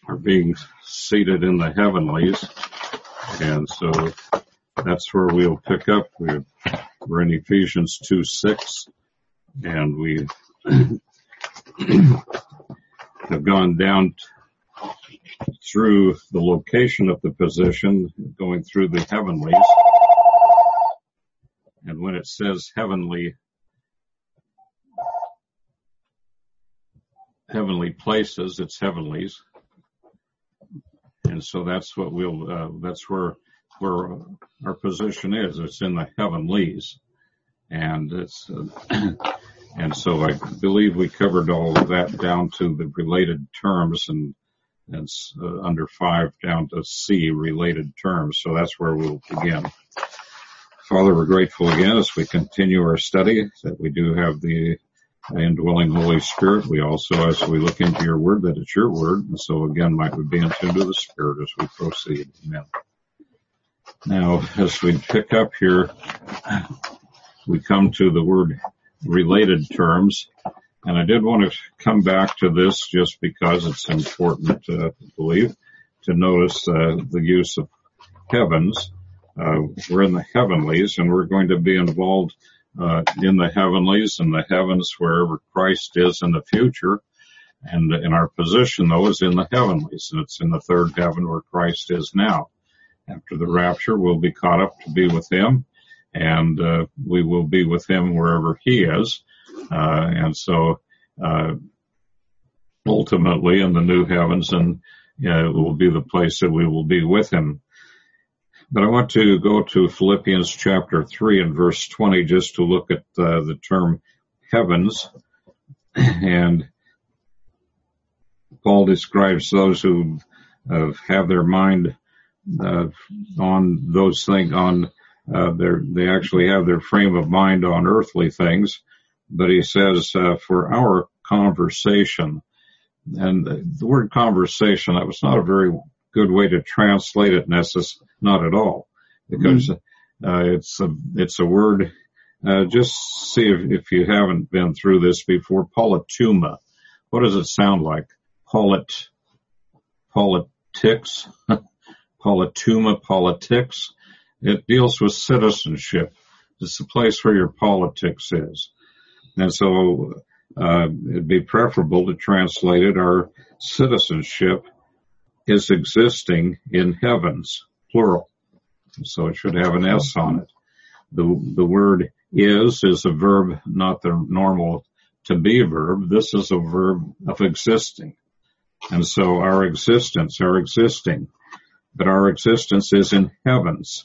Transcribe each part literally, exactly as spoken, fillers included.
are being seated in the heavenlies. And so that's where we'll pick up. We're, we're in Ephesians two six, and we have gone down through the location of the position, going through the heavenlies. And when it says heavenly, heavenly places, it's heavenlies. And so that's what we'll, uh, that's where, where our position is. It's in the heavenlies. And it's, uh, and so I believe we covered all of that down to the related terms, and it's uh, under five down to C, related terms. So that's where we'll begin. Father, we're grateful again as we continue our study that we do have the indwelling Holy Spirit. We also, as we look into your word, that it's your word. And so again, might we be in tune to the Spirit as we proceed. Amen. Now, as we pick up here, we come to the word related terms. And I did want to come back to this just because it's important, uh, I believe, to notice uh, the use of heavens. Uh, we're in the heavenlies, and we're going to be involved uh, in the heavenlies and the heavens wherever Christ is in the future. And in our position, though, is in the heavenlies, and it's in the third heaven where Christ is now. After the rapture, we'll be caught up to be with him, and uh, we will be with him wherever he is. Uh, and so, uh, ultimately in the new heavens, and uh, it will be the place that we will be with him. But I want to go to Philippians chapter three and verse twenty just to look at uh, the term heavens. And Paul describes those who uh, have their mind uh, on those things, on uh, their, they actually have their frame of mind on earthly things. But he says, uh, for our conversation, and the word conversation, that was not a very good way to translate it, necess- not at all, because mm-hmm. uh, it's a, it's a word, uh, just see if, if you haven't been through this before, polituma. What does it sound like? Polit, politics, polituma, politics. It deals with citizenship. It's the place where your politics is. And so, uh, it'd be preferable to translate it, our citizenship is existing in heavens, plural. So it should have an S on it. The, the word is is a verb, not the normal to be verb. This is a verb of existing. And so our existence, our existing, but our existence is in heavens,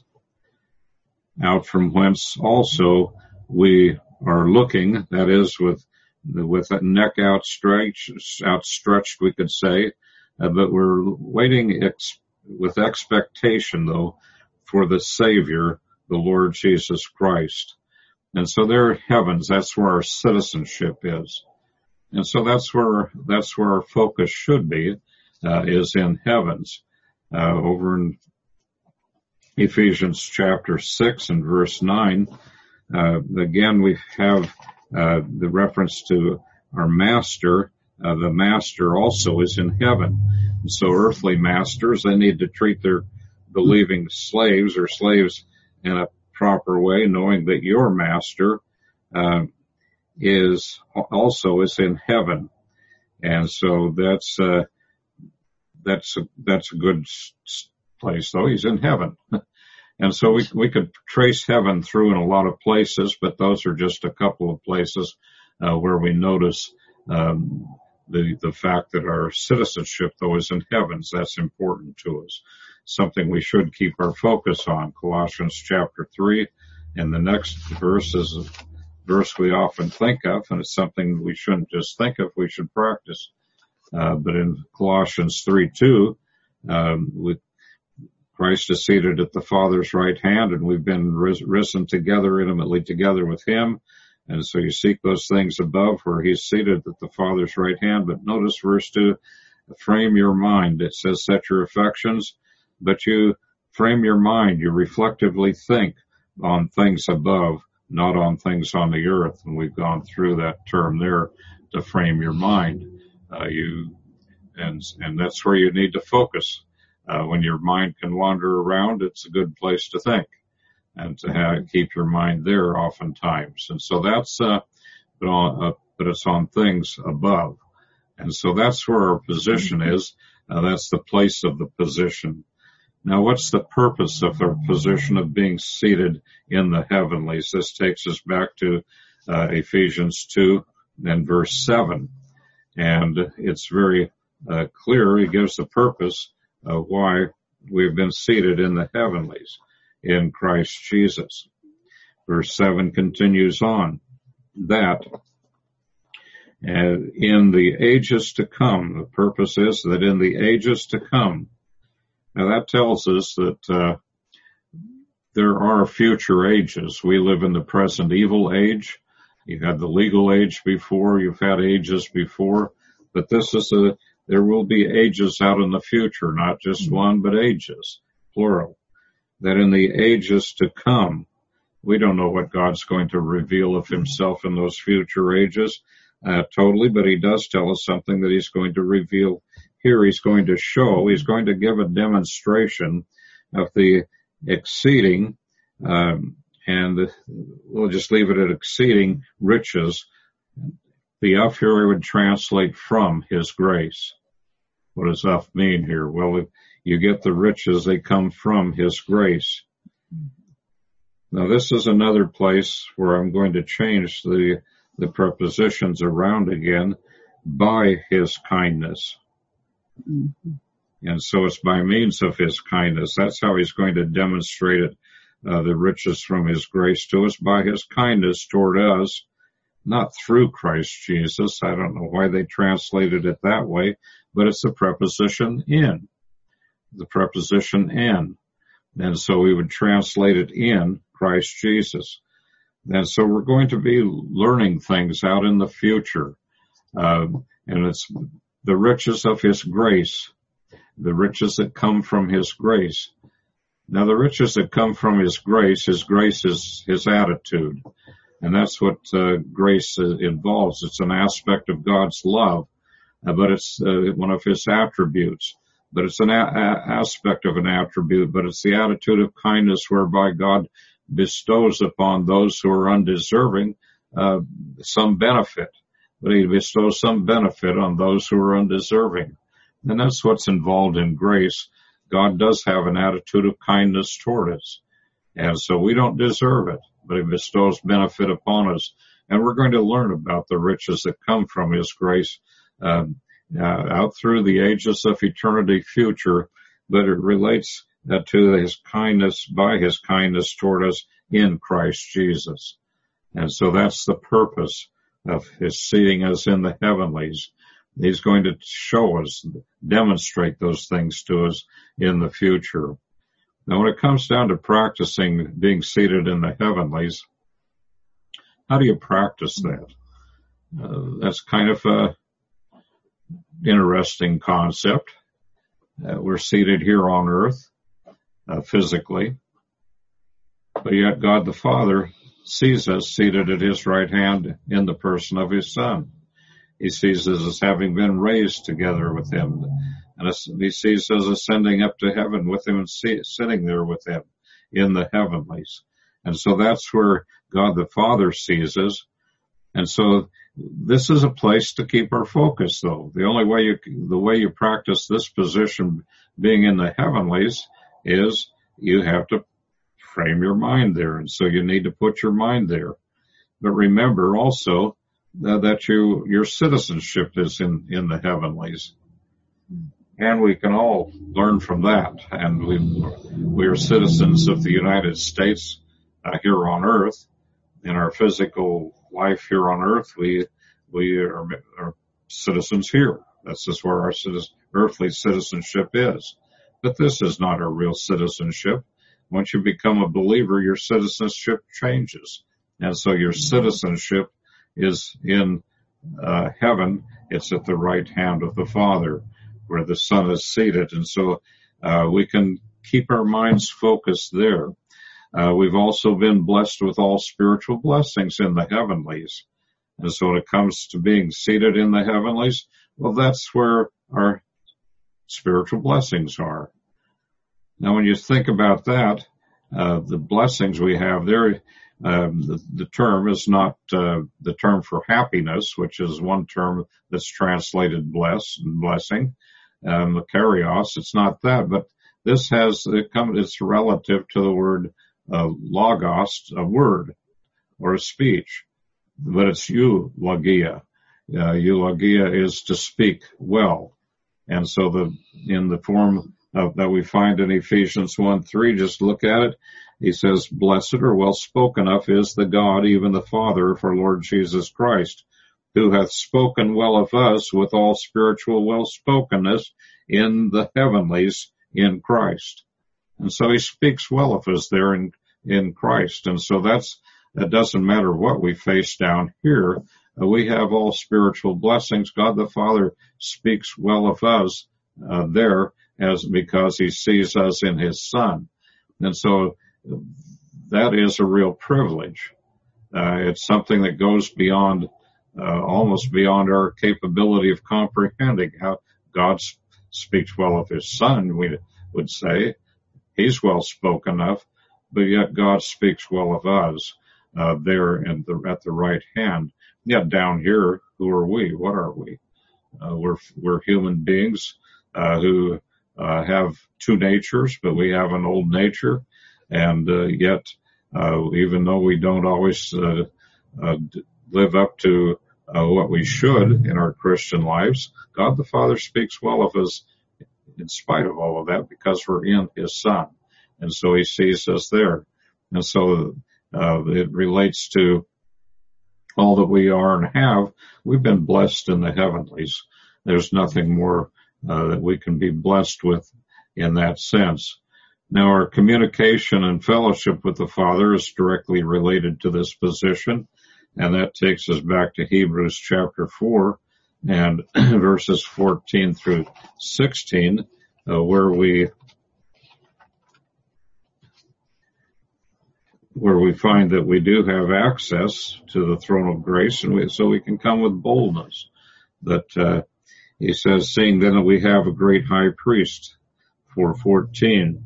out from whence also we are looking, that is with, with a neck outstretched, outstretched, we could say, uh, but we're waiting ex- with expectation, though, for the Savior, the Lord Jesus Christ. And so there are heavens, that's where our citizenship is. And so that's where, that's where our focus should be, uh, is in heavens. Uh, over in Ephesians chapter six and verse nine, Uh, again, we have uh, the reference to our master. Uh, the master also is in heaven. And so earthly masters, they need to treat their believing slaves or slaves in a proper way, knowing that your master uh, is also is in heaven. And so that's uh, that's a, that's a good place, though. He's in heaven. And so we, we could trace heaven through in a lot of places, but those are just a couple of places, uh, where we notice, um, the, the fact that our citizenship, though, is in heavens. That's important to us. Something we should keep our focus on. Colossians chapter three, and the next verse is a verse we often think of, and it's something we shouldn't just think of, we should practice. Uh, but in Colossians three two, um, with Christ is seated at the Father's right hand, and we've been ris- risen together, intimately together with him. And so you seek those things above where he's seated at the Father's right hand. But notice verse two, frame your mind. It says set your affections, but you frame your mind. You reflectively think on things above, not on things on the earth. And we've gone through that term there, to frame your mind. Uh, you and and that's where you need to focus. Uh, when your mind can wander around, it's a good place to think and to have, keep your mind there oftentimes. And so that's, uh, but, on, uh, but it's on things above. And so that's where our position is. Uh, that's the place of the position. Now, what's the purpose of our position of being seated in the heavenlies? This takes us back to uh, Ephesians two and verse seven. And it's very uh, clear. He gives the purpose of why we've been seated in the heavenlies in Christ Jesus. Verse seven continues on that uh, in the ages to come, the purpose is that in the ages to come. Now that tells us that uh, there are future ages. We live in the present evil age. You had the legal age before, you've had ages before, but this is a, there will be ages out in the future, not just one, but ages, plural. That in the ages to come, we don't know what God's going to reveal of himself in those future ages, uh, totally, but he does tell us something that he's going to reveal here. He's going to show, he's going to give a demonstration of the exceeding, um, and we'll just leave it at exceeding riches. The up here would translate from his grace. What does up mean here? Well, if you get the riches, they come from his grace. Now this is another place where I'm going to change the, the prepositions around again. By his kindness. Mm-hmm. And so it's by means of his kindness. That's how he's going to demonstrate it. Uh, the riches from his grace to us by his kindness toward us, not through Christ Jesus. I don't know why they translated it that way, but it's the preposition in, the preposition in. And so we would translate it in Christ Jesus. And so we're going to be learning things out in the future. Uh, and it's the riches of his grace, the riches that come from his grace. Now, the riches that come from his grace, his grace is his attitude. And that's what uh, grace uh, involves. It's an aspect of God's love, uh, but it's uh, one of his attributes. But it's an a- a- aspect of an attribute, but it's the attitude of kindness whereby God bestows upon those who are undeserving uh, some benefit. But he bestows some benefit on those who are undeserving. And that's what's involved in grace. God does have an attitude of kindness toward us. And so we don't deserve it, but he bestows benefit upon us. And we're going to learn about the riches that come from his grace um, uh, out through the ages of eternity future, but it relates uh, to his kindness, by his kindness toward us in Christ Jesus. And so that's the purpose of his seating us in the heavenlies. He's going to show us, demonstrate those things to us in the future. Now, when it comes down to practicing being seated in the heavenlies, how do you practice that? Uh, that's kind of a interesting concept. Uh, we're seated here on earth, uh, physically, but yet God the Father sees us seated at his right hand in the person of his Son. He sees us as having been raised together with him. And he sees us ascending up to heaven with him and see, sitting there with him in the heavenlies. And so that's where God the Father sees us. And so this is a place to keep our focus, though. The only way you, the way you practice this position, being in the heavenlies, is you have to frame your mind there. And so you need to put your mind there. But remember also uh, that you, your citizenship is in, in the heavenlies. And we can all learn from that. And we, we are citizens of the United States uh, here on earth. In our physical life here on earth, we, we are, are citizens here. That's just where our citizen, earthly citizenship is. But this is not our real citizenship. Once you become a believer, your citizenship changes. And so your citizenship is in uh, heaven. It's at the right hand of the Father, where the Son is seated. And so uh, we can keep our minds focused there. Uh, we've also been blessed with all spiritual blessings in the heavenlies. And so when it comes to being seated in the heavenlies, well, that's where our spiritual blessings are. Now, when you think about that, uh, the blessings we have there, um, the, the term is not uh, the term for happiness, which is one term that's translated bless and blessing, um, makarios. It's not that, but this has it come. It's relative to the word uh, logos, a word or a speech, but it's eulogia. Uh, eulogia is to speak well, and so the in the form of, that we find in Ephesians one three, just look at it. He says, "Blessed or well spoken of is the God, even the Father of our Lord Jesus Christ, who hath spoken well of us with all spiritual well spokenness in the heavenlies in Christ." And so he speaks well of us there in in Christ, and so that's it doesn't matter what we face down here. Uh, we have all spiritual blessings. God the Father speaks well of us uh, there as because he sees us in his Son. And so that is a real privilege. Uh, it's something that goes beyond, uh, almost beyond our capability of comprehending how God speaks well of his Son, we would say. He's well spoken of, but yet God speaks well of us uh, there in the, at the right hand. Yet down here, who are we? What are we? Uh, we're we're human beings uh, who uh, have two natures, but we have an old nature, and uh, yet uh, even though we don't always uh, uh, live up to uh, what we should in our Christian lives, God the Father speaks well of us in spite of all of that because we're in his Son, and so he sees us there, and so uh, it relates to all that we are and have. We've been blessed in the heavenlies. There's nothing more uh, that we can be blessed with in that sense. Now, our communication and fellowship with the Father is directly related to this position, and that takes us back to Hebrews chapter four and verses fourteen through sixteen, uh, where we where we find that we do have access to the throne of grace, and we, so we can come with boldness. That uh, he says, seeing then that we have a great high priest, four fourteen,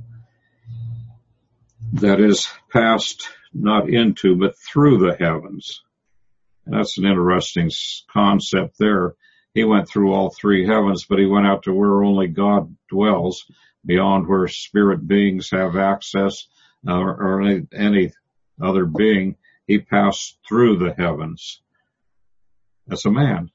that is passed not into but through the heavens. And that's an interesting concept there. He went through all three heavens, but he went out to where only God dwells, beyond where spirit beings have access, uh, or any, any other being. He passed through the heavens as a man.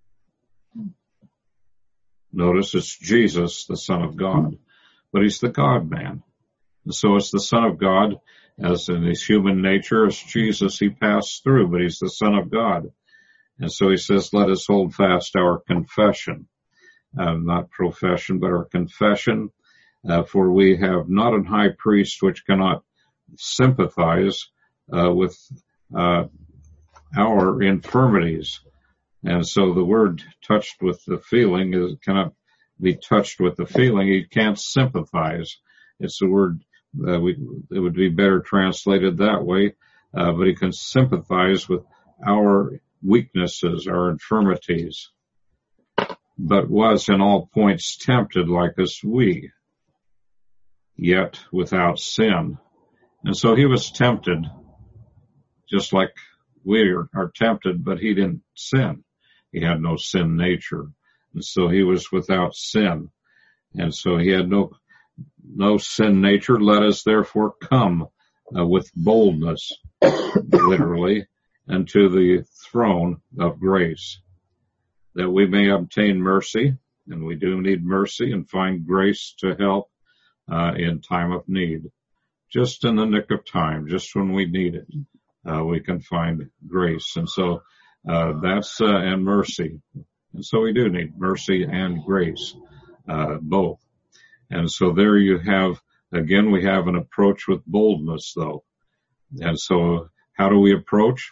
Notice it's Jesus, the Son of God, but he's the God-man. And so it's the Son of God, as in his human nature, as Jesus, he passed through, but he's the Son of God. And so he says, let us hold fast our confession, uh, not profession, but our confession, uh, for we have not an high priest which cannot sympathize uh, with uh, our infirmities. And so the word touched with the feeling is, cannot be touched with the feeling. He can't sympathize. It's the word, uh, we, it would be better translated that way, uh, but he can sympathize with our weaknesses, our infirmities, but was in all points tempted like as we, yet without sin. And so he was tempted just like we are, are tempted, but he didn't sin. He had no sin nature. And so he was without sin. And so he had no, no sin nature. Let us therefore come uh, with boldness, literally, unto the throne of grace, that we may obtain mercy, and we do need mercy, and find grace to help uh, in time of need. Just in the nick of time, just when we need it, uh, we can find grace. And so uh, that's, uh, and mercy. And so we do need mercy and grace, uh, both. And so there you have, again, we have an approach with boldness, though. And so how do we approach?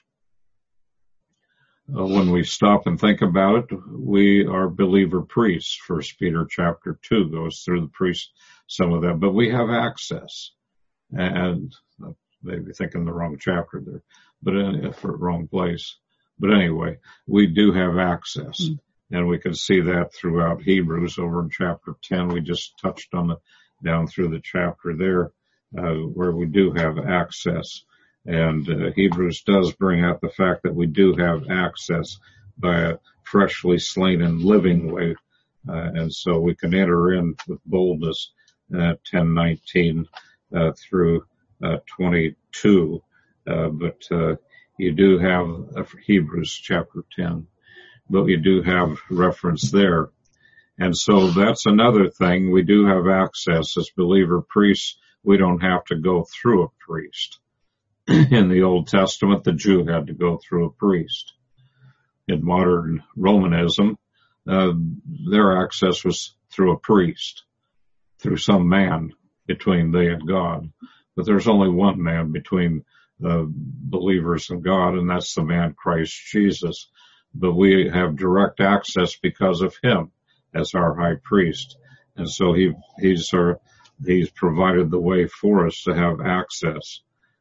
Uh, when we stop and think about it, we are believer priests. First Peter chapter two goes through the priest, some of that, but we have access. And uh, maybe thinking the wrong chapter there, but in, for wrong place. But anyway, we do have access. Mm-hmm. And we can see that throughout Hebrews over in chapter ten. We just touched on it down through the chapter there, uh, where we do have access. And uh, Hebrews does bring out the fact that we do have access by a freshly slain and living way. Uh, and so we can enter in with boldness, uh, ten nineteen, uh, through, uh, twenty-two. Uh, but, uh, you do have uh, Hebrews chapter ten, but you do have reference there. And so that's another thing. We do have access as believer priests. We don't have to go through a priest. In the Old Testament, the Jew had to go through a priest. In modern Romanism, uh, their access was through a priest, through some man between they and God. But there's only one man between uh, believers and God, and that's the man Christ Jesus. But we have direct access because of him as our high priest. And so he, he's our, he's provided the way for us to have access.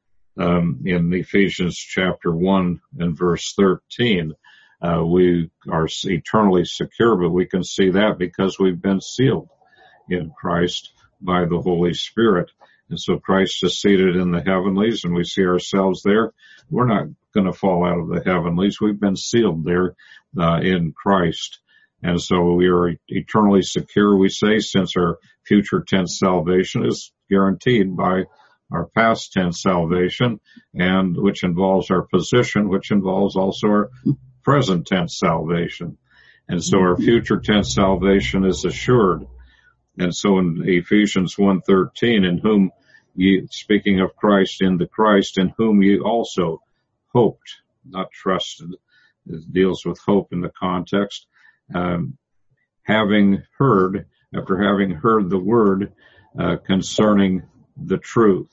Um, in Ephesians chapter one and verse thirteen, uh, we are eternally secure, but we can see that because we've been sealed in Christ by the Holy Spirit. And so Christ is seated in the heavenlies and we see ourselves there. We're not going to fall out of the heavenlies. We've been sealed there, uh, in Christ. And so we are eternally secure, we say, since our future tense salvation is guaranteed by our past tense salvation, and which involves our position, which involves also our present tense salvation. And so our future tense salvation is assured. And so in Ephesians one thirteen, in whom ye, speaking of Christ, in the Christ, in whom ye also hoped, not trusted. It deals with hope in the context. Um, having heard, after having heard the word uh, concerning the truth,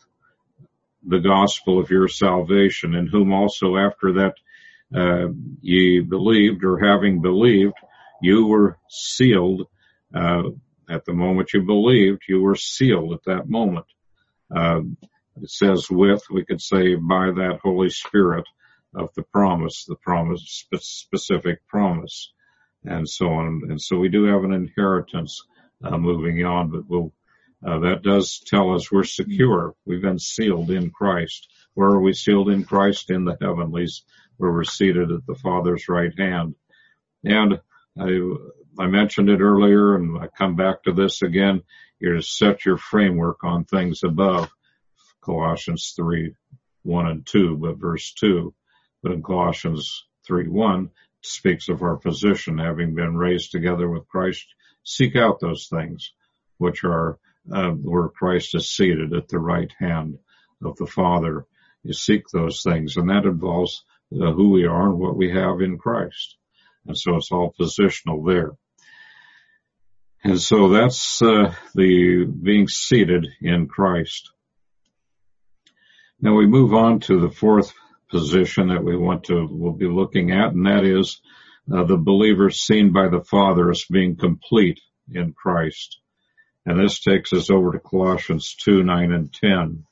the gospel of your salvation, in whom also after that uh, ye believed, or having believed, you were sealed. Uh, at the moment you believed, you were sealed at that moment. Uh, it says with, we could say by that Holy Spirit of the promise, the promise, specific promise, and so on. And so we do have an inheritance uh, moving on, but we'll Uh, that does tell us we're secure. We've been sealed in Christ. Where are we sealed in Christ? In the heavenlies, where we're seated at the Father's right hand. And I, I mentioned it earlier, and I come back to this again. You're to set your framework on things above. Colossians three, one and two, but verse two. But in Colossians three, one, it speaks of our position, having been raised together with Christ. Seek out those things which are Uh, where Christ is seated at the right hand of the Father. You seek those things, and that involves uh, who we are and what we have in Christ. And so it's all positional there. And so that's uh, the being seated in Christ. Now we move on to the fourth position that we want to, we'll be looking at, and that is uh, the believer seen by the Father as being complete in Christ. And this takes us over to Colossians two, nine, and ten.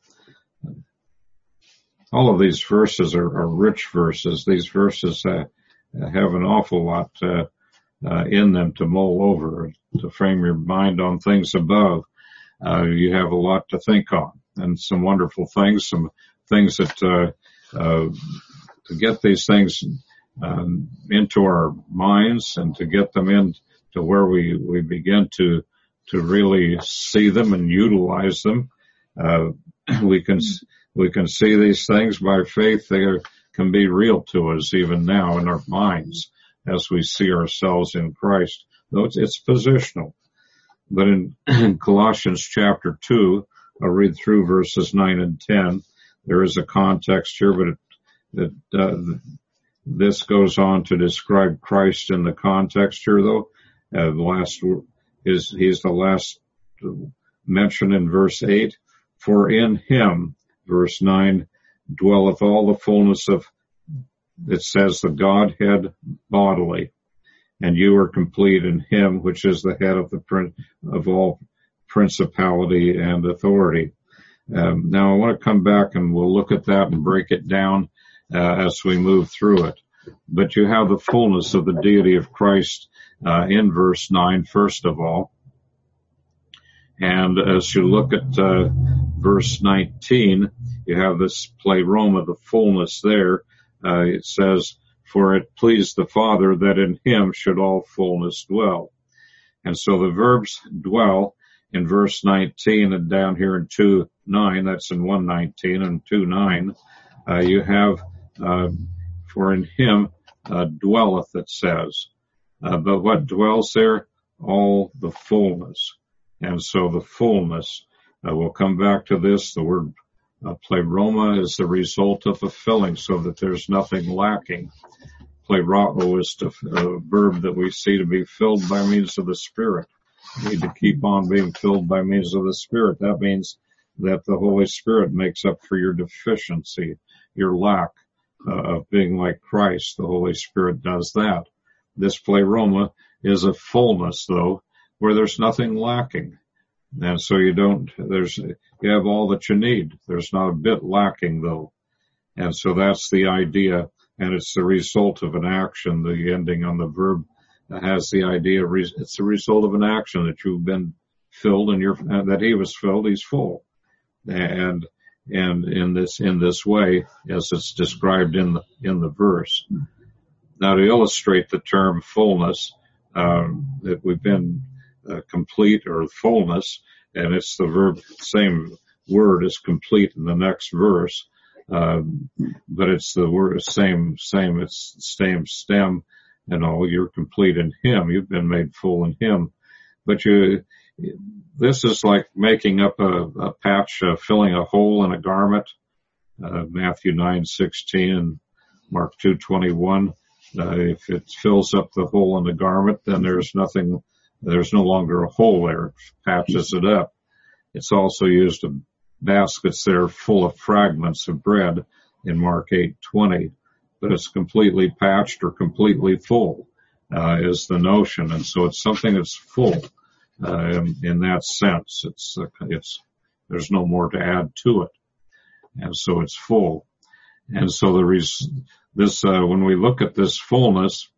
All of these verses are, are rich verses. These verses uh, have an awful lot uh, uh, in them to mull over, to frame your mind on things above. Uh, you have a lot to think on, and some wonderful things, some things that uh, uh, to get these things um, into our minds and to get them into where we, we begin to to really see them and utilize them. Uh, we can, we can see these things by faith. They are, can be real to us even now in our minds as we see ourselves in Christ. Though it's, it's positional. But in, in Colossians chapter two, I'll read through verses nine and ten. There is a context here, but it, it, uh, this goes on to describe Christ in the context here though. Uh, the last is, he's the last mention in verse eight. For in him, verse nine, dwelleth all the fullness of, it says, the Godhead bodily, and you are complete in him, which is the head of the of all principality and authority. Um, now I want to come back and we'll look at that and break it down uh, as we move through it. But you have the fullness of the deity of Christ uh, in verse nine, first of all. And as you look at uh, verse nineteen, you have this pleroma, the fullness there. Uh, it says, for it pleased the Father that in him should all fullness dwell. And so the verbs dwell in verse nineteen and down here in two nine, that's in one nineteen and two nine, uh, you have, uh, for in him uh, dwelleth, it says. Uh, but what dwells there? All the fullness. And so the fullness, uh, we'll come back to this, the word uh, pleroma is the result of a filling so that there's nothing lacking. Plerao is the uh, verb that we see to be filled by means of the Spirit. You need to keep on being filled by means of the Spirit. That means that the Holy Spirit makes up for your deficiency, your lack uh, of being like Christ. The Holy Spirit does that. This pleroma is a fullness, though, where there's nothing lacking. And so you don't, there's, you have all that you need. There's not a bit lacking, though. And so that's the idea, and it's the result of an action. The ending on the verb has the idea, it's the result of an action that you've been filled and you're, that he was filled, he's full. And, and in this, in this way, as it's described in the, in the verse. Now to illustrate the term fullness, um, that we've been uh, complete or fullness, and it's the verb, same word as complete in the next verse, um, but it's the word, same, same, it's same stem and all. You're complete in him. You've been made full in him. But you, this is like making up a, a patch, uh, filling a hole in a garment. Uh, Matthew nine sixteen and Mark two twenty-one. Uh, if it fills up the hole in the garment, then there's nothing, there's no longer a hole there. It patches it up. It's also used of baskets that are full of fragments of bread in Mark eight twenty, but it's completely patched or completely full, uh, is the notion. And so it's something that's full, uh, in, in that sense. It's, uh, it's, there's no more to add to it. And so it's full. And so the res- this, uh, when we look at this fullness,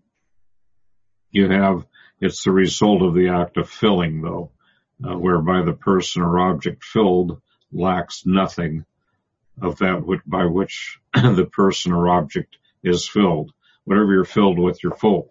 you have, it's the result of the act of filling, though, uh, whereby the person or object filled lacks nothing of that which, by which the person or object is filled. Whatever you're filled with, you're full.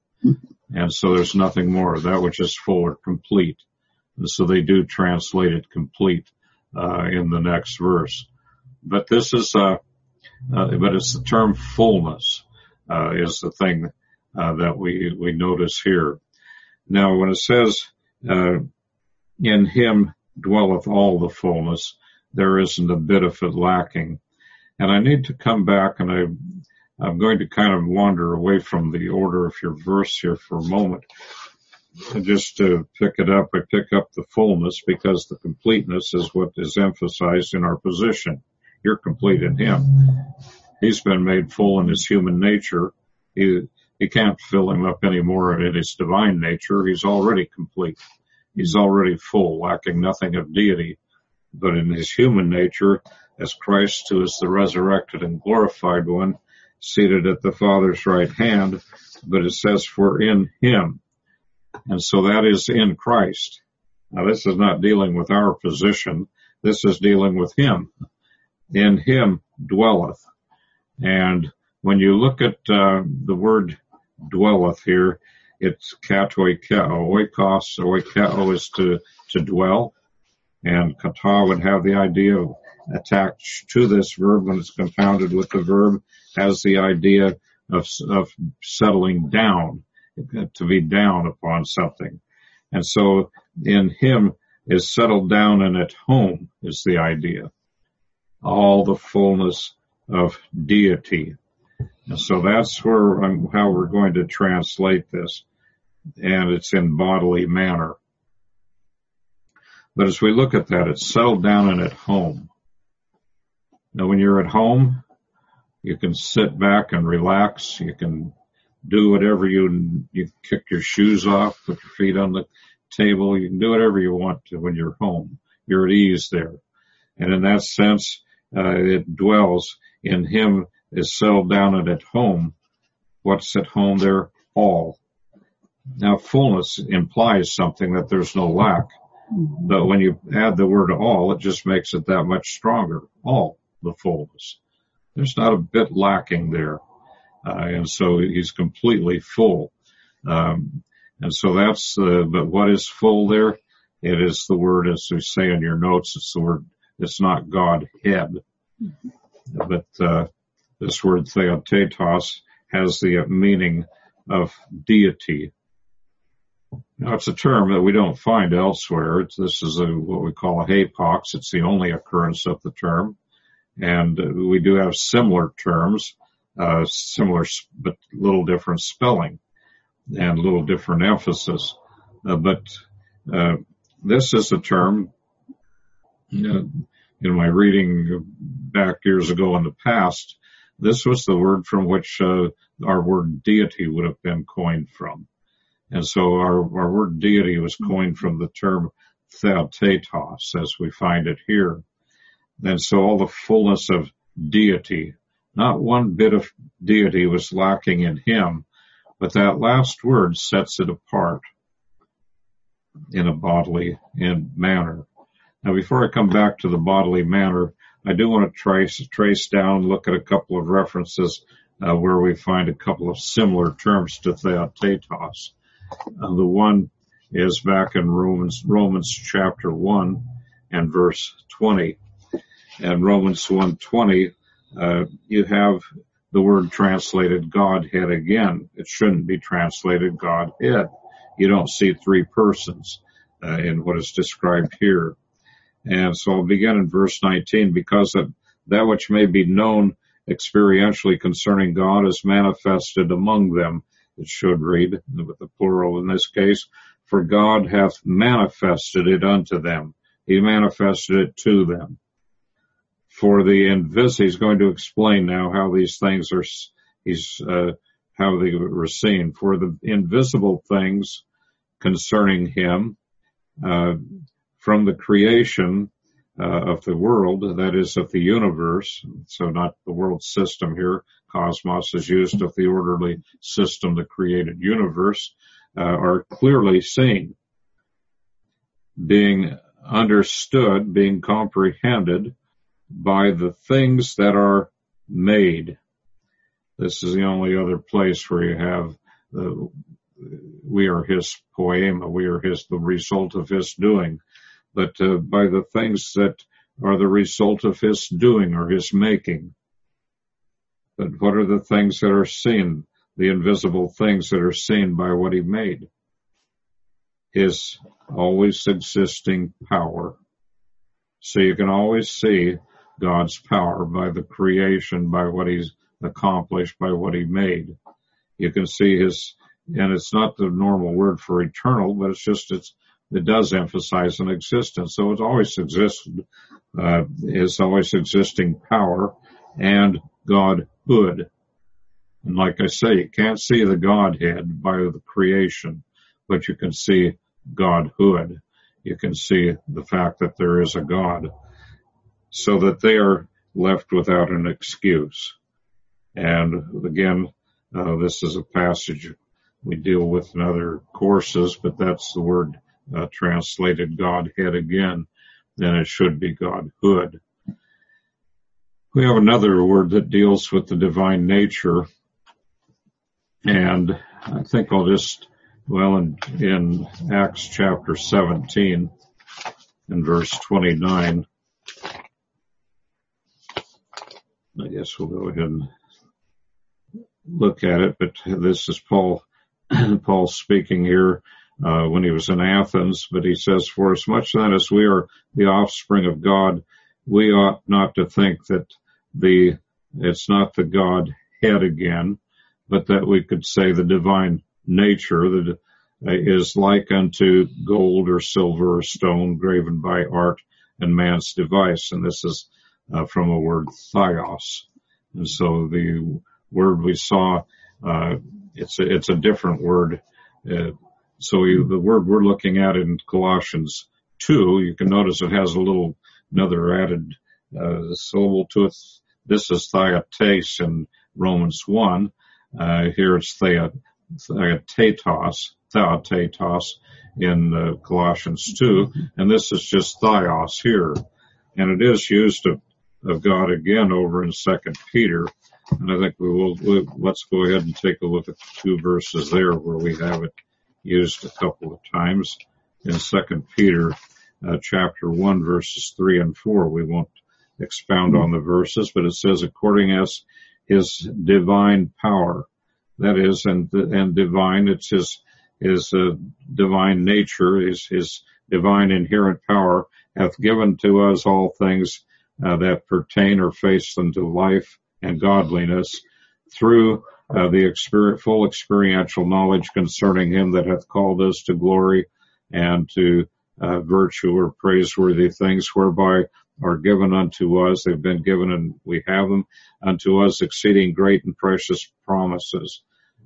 And so there's nothing more. That which is full or complete. And so they do translate it complete, uh, in the next verse. But this is, uh, Uh, but it's the term fullness, uh, is the thing, uh, that we, we notice here. Now, when it says, uh, in him dwelleth all the fullness, there isn't a bit of it lacking. And I need to come back, and I, I'm going to kind of wander away from the order of your verse here for a moment. And just to pick it up, I pick up the fullness because the completeness is what is emphasized in our position. You're complete in him. He's been made full in his human nature. He, he can't fill him up anymore in his divine nature. He's already complete. He's already full, lacking nothing of deity. But in his human nature, as Christ, who is the resurrected and glorified one, seated at the Father's right hand, but it says, for in him. And so that is in Christ. Now this is not dealing with our position. This is dealing with him. In him dwelleth. And when you look at uh, the word dwelleth here, it's katoikeo. Oikos, oikeo is to, to dwell. And kata would have the idea of attached to this verb when it's compounded with the verb, has the idea of, of settling down, to be down upon something. And so in him is settled down and at home is the idea. All the fullness of deity. And so that's where, um, how we're going to translate this. And it's in bodily manner. But as we look at that, it's settled down and at home. Now when you're at home, you can sit back and relax. You can do whatever you, you kick your shoes off, put your feet on the table. You can do whatever you want to when you're home. You're at ease there. And in that sense, Uh, it dwells in him, is settled down and at home. what's at home there? All. Now, fullness implies something, that there's no lack. But when you add the word all, it just makes it that much stronger. All the fullness. There's not a bit lacking there. Uh, and so he's completely full. Um, and so that's, uh, but what is full there? It is the word, as we say in your notes, it's the word, it's not Godhead. But, uh, this word theotetos has the meaning of deity. Now, it's a term that we don't find elsewhere. It's, this is a, what we call a hapax. It's the only occurrence of the term. And uh, we do have similar terms, uh, similar but little different spelling and little different emphasis. Uh, but uh, this is a term, you know, in my reading back years ago in the past, this was the word from which uh, our word deity would have been coined from. And so our, our word deity was coined from the term theotetos, as we find it here. And so all the fullness of deity, not one bit of deity was lacking in him, but that last word sets it apart in a bodily manner. Now, before I come back to the bodily manner, I do want to trace, trace down, look at a couple of references uh, where we find a couple of similar terms to theotetos. Uh, the one is back in Romans, Romans chapter one and verse twenty. And Romans one twenty, uh, you have the word translated Godhead again. It shouldn't be translated Godhead. You don't see three persons uh, in what is described here. And so I'll begin in verse nineteen, because of that which may be known experientially concerning God is manifested among them. It should read with the plural in this case, for God hath manifested it unto them. He manifested it to them. For the invisible, he's going to explain now how these things are, he's, uh, how they were seen. For the invisible things concerning him, uh, from the creation, uh, of the world, that is of the universe, so not the world system here, cosmos is used of the orderly system, the created universe, uh, are clearly seen, being understood, being comprehended by the things that are made. This is the only other place where you have the, we are his poema, we are his, the result of his doing, but uh, by the things that are the result of his doing or his making. But what are the things that are seen? The invisible things that are seen by what he made. His always existing power. So you can always see God's power by the creation, by what he's accomplished, by what he made. You can see his, and it's not the normal word for eternal, but it's just, it's, it does emphasize an existence. So it's always existed, uh, his always existing power and Godhood. And like I say, you can't see the Godhead by the creation, but you can see Godhood. You can see the fact that there is a God, so that they are left without an excuse. And again, uh, this is a passage we deal with in other courses, but that's the word uh, translated Godhead again. Then it should be Godhood. We have another word that deals with the divine nature, and I think I'll just, well, in, in Acts chapter seventeen, in verse twenty-nine, I guess we'll go ahead and look at it, but this is Paul, Paul speaking here, uh, when he was in Athens, but he says, for as much then as we are the offspring of God, we ought not to think that the, it's not the Godhead again, but that we could say the divine nature that is like unto gold or silver or stone graven by art and man's device. And this is uh, from a word thios. And so the word we saw, uh, it's a, it's a different word. Uh, so we, the word we're looking at in Colossians two, you can notice it has a little, another added, uh, syllable to it. This is thiotes in Romans one. Uh, here it's thea, theotetos, theotetos in uh, Colossians two, and this is just theos here. And it is used of, of God again over in Second Peter. And I think we will, we, let's go ahead and take a look at the two verses there where we have it used a couple of times. In Second Peter, uh, chapter one, verses three and four. We won't expound on the verses, but it says, according as his divine power, that is, and, and divine, it's his, his, uh, divine nature, his, his divine inherent power hath given to us all things, uh, that pertain or face unto life and godliness through, uh, the exper- full experiential knowledge concerning him that hath called us to glory and to, uh, virtue or praiseworthy things whereby are given unto us. They've been given and we have them unto us exceeding great and precious promises.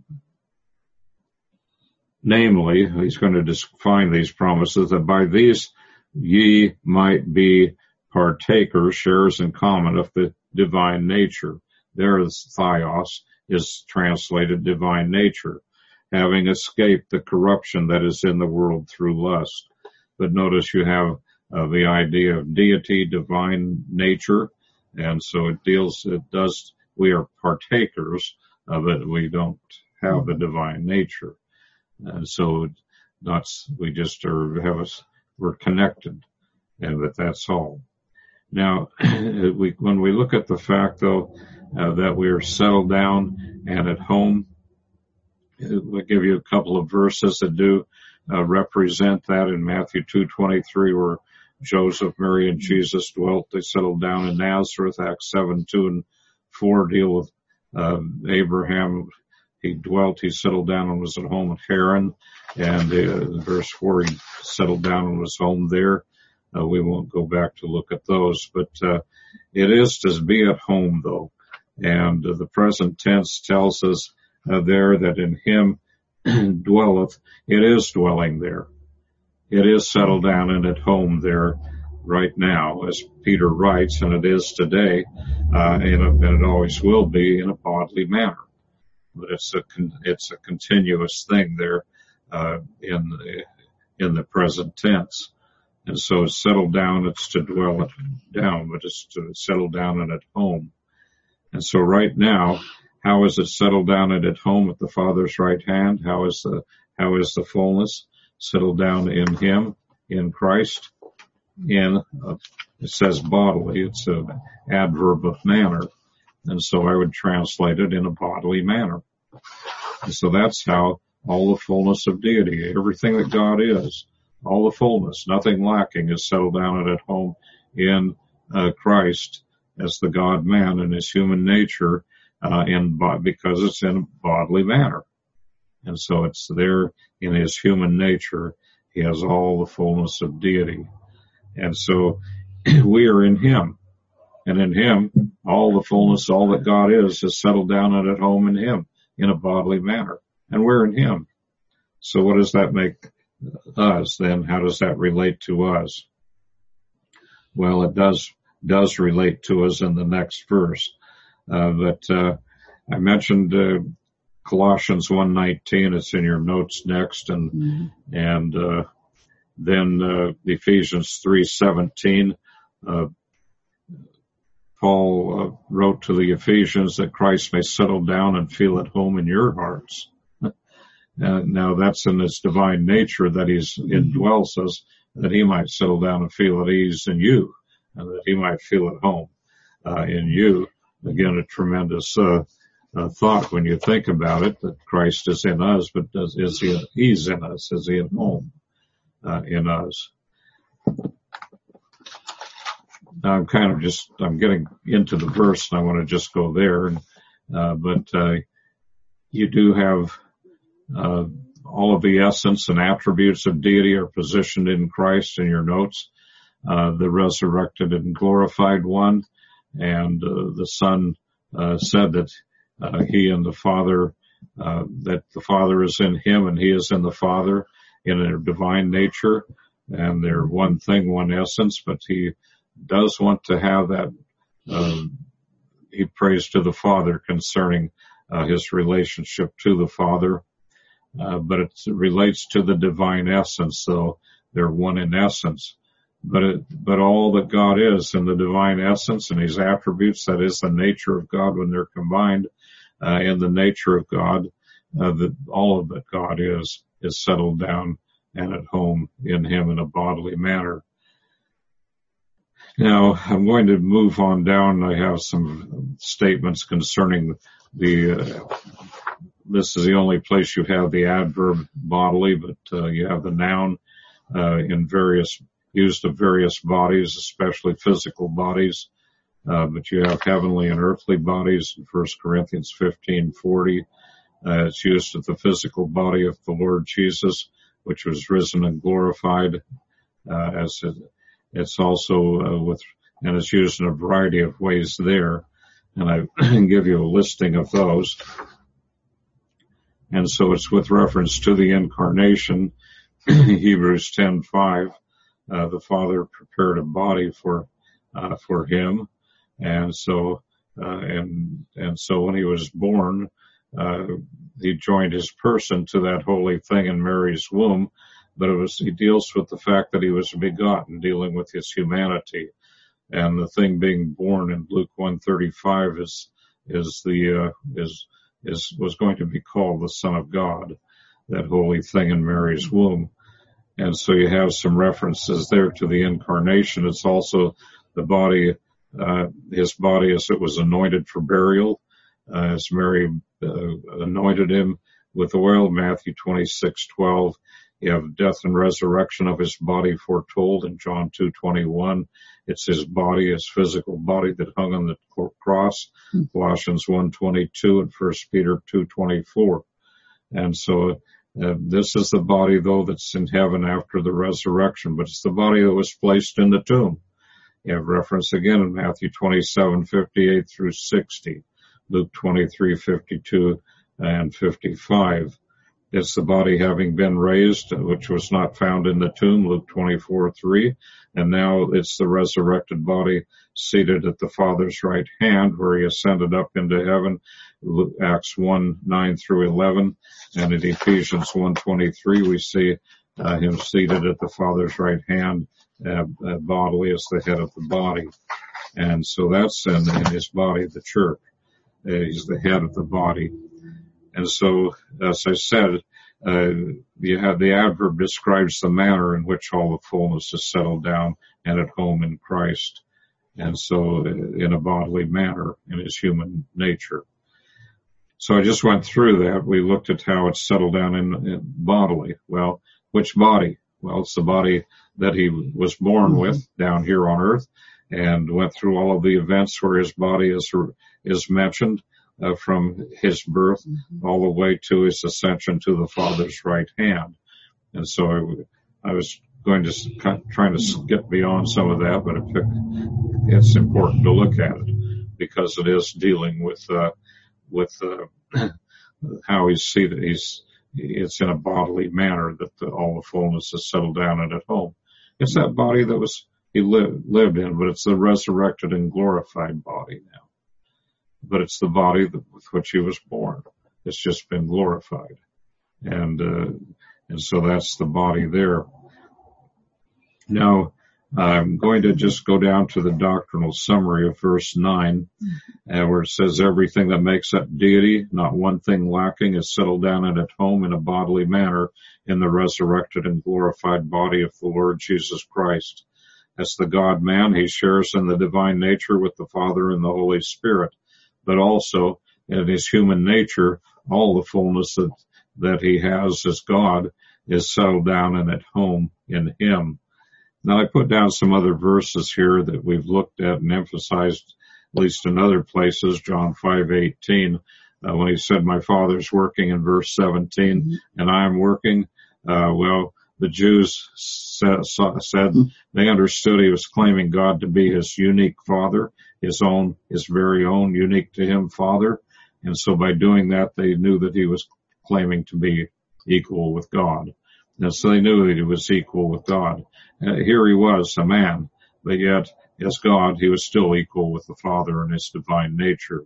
Namely, he's going to define these promises, that by these ye might be partakers, sharers in common of the divine nature. There is theos, is translated divine nature, having escaped the corruption that is in the world through lust. But notice you have uh, the idea of deity, divine nature, and so it deals, it does, we are partakers of it. We don't have the divine nature. And so that's, we just are, have us, we're connected, and that that's all. Now, we, when we look at the fact though, uh, that we are settled down and at home, we'll give you a couple of verses that do uh, represent that. In Matthew two twenty-three, where Joseph, Mary, and Jesus dwelt, they settled down in Nazareth. Acts seven, two and four deal with uh, Abraham. He dwelt, he settled down and was at home at Haran. And uh, verse four, he settled down and was home there. Uh, we won't go back to look at those, but uh, it is to be at home though. And uh, the present tense tells us uh, there that in him dwelleth, it is dwelling there. It is settled down and at home there right now, as Peter writes, and it is today, uh, and, and it always will be in a bodily manner. But it's a, it's a continuous thing there, uh, in the, in the present tense. And so it's settled down, it's to dwell it down, but it's to settle down and at home. And so right now, how is it settled down and at home at the Father's right hand? How is the, how is the fullness settled down in him, in Christ? In, uh, it says bodily, it's an adverb of manner. And so I would translate it in a bodily manner. And so that's how all the fullness of deity, everything that God is, all the fullness, nothing lacking, is settled down and at home in uh, Christ as the God-man in his human nature, uh, in because it's in a bodily manner. And so it's there in his human nature. He has all the fullness of deity. And so we are in him. And in him, all the fullness, all that God is, is settled down and at home in him in a bodily manner. And we're in him. So what does that make us then? How does that relate to us? Well, it does, does relate to us in the next verse. Uh, but, uh, I mentioned, uh, Colossians one nineteen. It's in your notes next. And, mm-hmm. and, uh, then, uh, Ephesians three seventeen, uh, Paul uh, wrote to the Ephesians that Christ may settle down and feel at home in your hearts. uh, now that's in his divine nature that he's indwells us, that he might settle down and feel at ease in you, and that he might feel at home uh, in you. Again, a tremendous uh, uh, thought when you think about it, that Christ is in us, but does, is he? He's in us. Is he at home uh, in us? Now I'm kind of just, I'm getting into the verse and I want to just go there. And, uh, but, uh, you do have, uh, all of the essence and attributes of deity are positioned in Christ in your notes. Uh, the resurrected and glorified one. And, uh, the Son, uh, said that, uh, he and the Father, uh, that the Father is in him and he is in the Father in their divine nature. And they're one thing, one essence, but he does want to have that, um, he prays to the Father concerning uh, his relationship to the Father, uh, but it relates to the divine essence, so they're one in essence. But it, but all that God is in the divine essence and his attributes, that is the nature of God when they're combined, uh, in the nature of God, uh, that all of that God is, is settled down and at home in him in a bodily manner. Now, I'm going to move on down. I have some statements concerning the, uh, this is the only place you have the adverb bodily, but, uh, you have the noun, uh, in various, used of various bodies, especially physical bodies. Uh, but you have heavenly and earthly bodies in First Corinthians fifteen forty. Uh, it's used of the physical body of the Lord Jesus, which was risen and glorified, uh, as it, it's also, uh, with, and it's used in a variety of ways there. And I can give you a listing of those. And so it's with reference to the incarnation, Hebrews ten five, uh, the Father prepared a body for, uh, for him. And so, uh, and, and so when he was born, uh, he joined his person to that holy thing in Mary's womb, but it was, he deals with the fact that he was begotten, dealing with his humanity. And the thing being born in Luke one thirty-five is, is the, uh, is, is, was going to be called the Son of God, that holy thing in Mary's womb. And so you have some references there to the incarnation. It's also the body, uh, his body as it was anointed for burial, uh, as Mary, uh, anointed him with oil, Matthew twenty-six twelve. You have death and resurrection of his body foretold in John two twenty-one. It's his body, his physical body that hung on the cross, Colossians one twenty-two and First Peter two twenty-four. And so, uh, this is the body though that's in heaven after the resurrection, but it's the body that was placed in the tomb. You have reference again in Matthew twenty-seven fifty-eight through sixty, Luke twenty-three fifty-two and fifty-five. It's the body having been raised, which was not found in the tomb, Luke twenty-four three. And now it's the resurrected body seated at the Father's right hand, where he ascended up into heaven, Acts one nine through eleven. And in Ephesians one twenty-three, we see uh, him seated at the Father's right hand, uh, uh, bodily as the head of the body. And so that's in, in his body, the church. Uh, he's the head of the body. And so, as I said, uh, you have the adverb describes the manner in which all the fullness is settled down and at home in Christ. And so, in a bodily manner, in his human nature. So I just went through that. We looked at how it's settled down in, in bodily. Well, which body? Well, it's the body that he was born mm-hmm. with down here on earth, and went through all of the events where his body is, is mentioned. Uh, from his birth mm-hmm. all the way to his ascension to the Father's right hand. And so I, I was going to kind of, trying to get beyond some of that, but it, it's important to look at it because it is dealing with, uh, with, uh, how he's seated. He's, it's in a bodily manner that the, all the fullness is settled down and at home. It's that body that was, he lived, lived in, but it's the resurrected and glorified body now. But it's the body that, with which he was born. It's just been glorified. And, uh, and so that's the body there. Now, I'm going to just go down to the doctrinal summary of verse nine, uh, where it says everything that makes up deity, not one thing lacking, is settled down and at home in a bodily manner in the resurrected and glorified body of the Lord Jesus Christ. As the God-man, he shares in the divine nature with the Father and the Holy Spirit. But also in his human nature, all the fullness that, that he has as God is settled down and at home in him. Now I put down some other verses here that we've looked at and emphasized, at least in other places, John five eighteen, uh, when he said, my Father's working in verse seventeen, mm-hmm. and I am working. Uh, well, the Jews said, said they understood he was claiming God to be his unique Father, his own, his very own, unique to him Father. And so by doing that, they knew that he was claiming to be equal with God. And so they knew that he was equal with God. Uh, here he was, a man, but yet as God, he was still equal with the Father in his divine nature.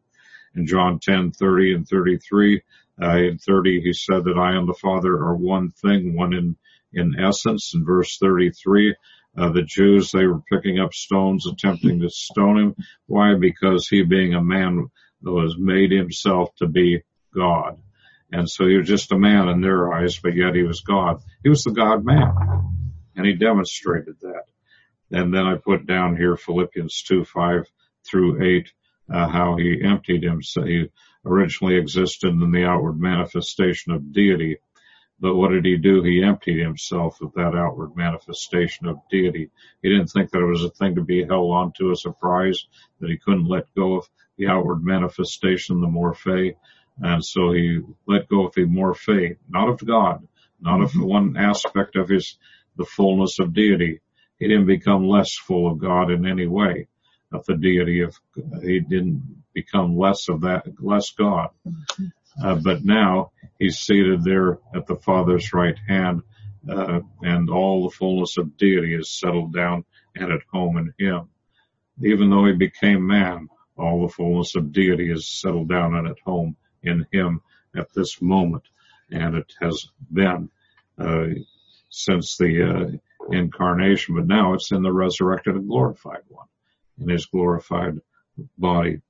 in John ten thirty and thirty-three. Uh, in thirty, he said that I and the Father are one thing, one in, in essence. In verse thirty-three, uh, the Jews, they were picking up stones, attempting to stone him. Why? Because he, being a man, was made himself to be God. And so he was just a man in their eyes, but yet he was God. He was the God-man, and he demonstrated that. And then I put down here Philippians two, five through eight, uh, how he emptied himself. He originally existed in the outward manifestation of deity. But what did he do? He emptied himself of that outward manifestation of deity. He didn't think that it was a thing to be held on to as a prize, that he couldn't let go of the outward manifestation, the morphe. And so he let go of the morphe, not of God, not of one aspect of his, the fullness of deity. He didn't become less full of God in any way. Of the deity of, he didn't become less of that, less God. Uh, but now he's seated there at the Father's right hand, uh, and all the fullness of deity is settled down and at home in him. Even though he became man, all the fullness of deity is settled down and at home in him at this moment. And it has been, uh, since the, uh, incarnation, but now it's in the resurrected and glorified one, in his glorified body.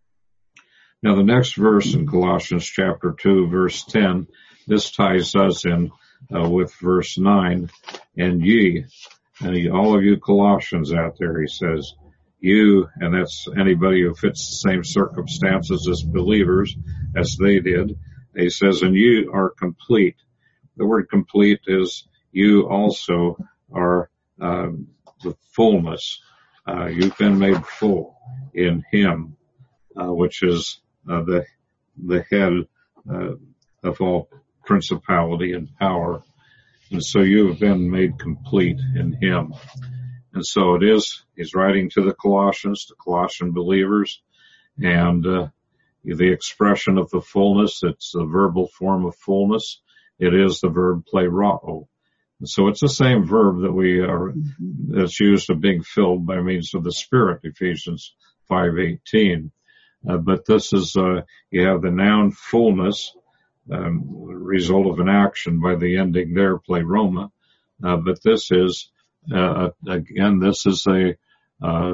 Now the next verse in Colossians chapter two, verse ten, this ties us in uh, with verse nine, and ye, and he, all of you Colossians out there, he says, you, and that's anybody who fits the same circumstances as believers as they did. He says, and you are complete. The word complete is you also are uh, the fullness. Uh, you've been made full in him, uh, which is uh, the the head uh, of all principality and power. And so you have been made complete in him. And so it is, he's writing to the Colossians, the Colossian believers, and uh, the expression of the fullness, it's the verbal form of fullness. It is the verb plerao. And so it's the same verb that we are, that's used of being filled by means of the Spirit, Ephesians five eighteen. Uh, but this is, uh, you have the noun fullness, um, result of an action by the ending there, pleroma. Uh, but this is, uh, again, this is a, uh,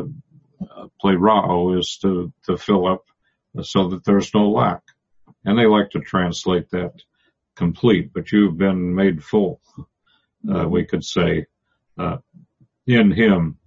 plerao is to, to fill up so that there's no lack. And they like to translate that complete, but you've been made full. Uh, we could say, uh, in him.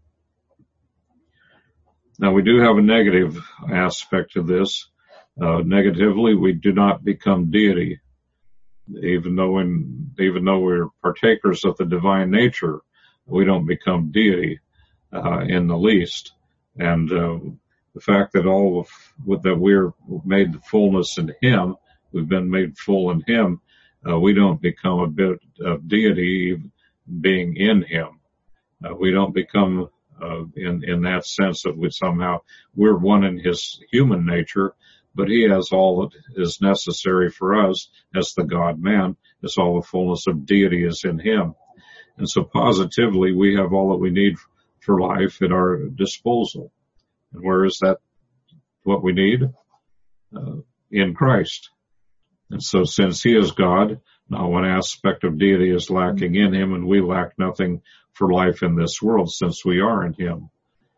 Now we do have a negative aspect to this. Uh, negatively, we do not become deity. Even though in, even though we're partakers of the divine nature, we don't become deity, uh, in the least. And, uh, the fact that all of, that we're made the fullness in him, we've been made full in him, uh, we don't become a bit of deity being in him. Uh, we don't become, uh, in, in that sense that we somehow, we're one in his human nature, but he has all that is necessary for us as the God-man, as all the fullness of deity is in him. And so positively, we have all that we need for life at our disposal. And where is that, what we need? Uh, in Christ. And so since he is God, not one aspect of deity is lacking in him, and we lack nothing for life in this world since we are in him.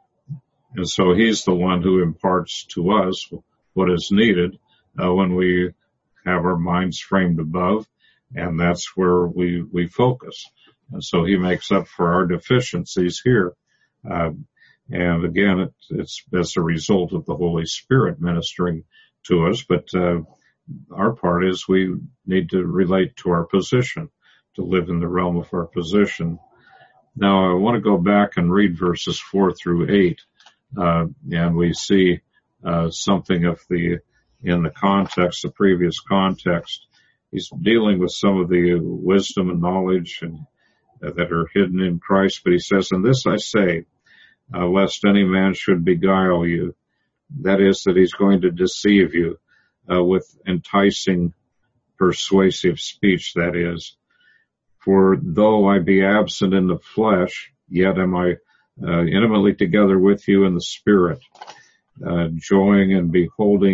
And so he's the one who imparts to us what is needed uh, when we have our minds framed above, and that's where we, we focus. And so he makes up for our deficiencies here. Uh, and again, it, it's as a result of the Holy Spirit ministering to us, but uh, our part is we need to relate to our position, to live in the realm of our position. Now, I want to go back and read verses four through eight, uh, and we see uh, something of the, in the context, the previous context. He's dealing with some of the wisdom and knowledge and uh, that are hidden in Christ, but he says, and this I say, uh, lest any man should beguile you. That is, that he's going to deceive you. Uh, with enticing, persuasive speech, that is. For though I be absent in the flesh, yet am I uh, intimately together with you in the spirit, uh, joying and beholding